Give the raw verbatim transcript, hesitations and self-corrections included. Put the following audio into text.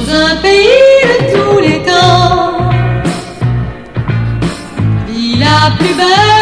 un pays de tous les temps vit la plus belle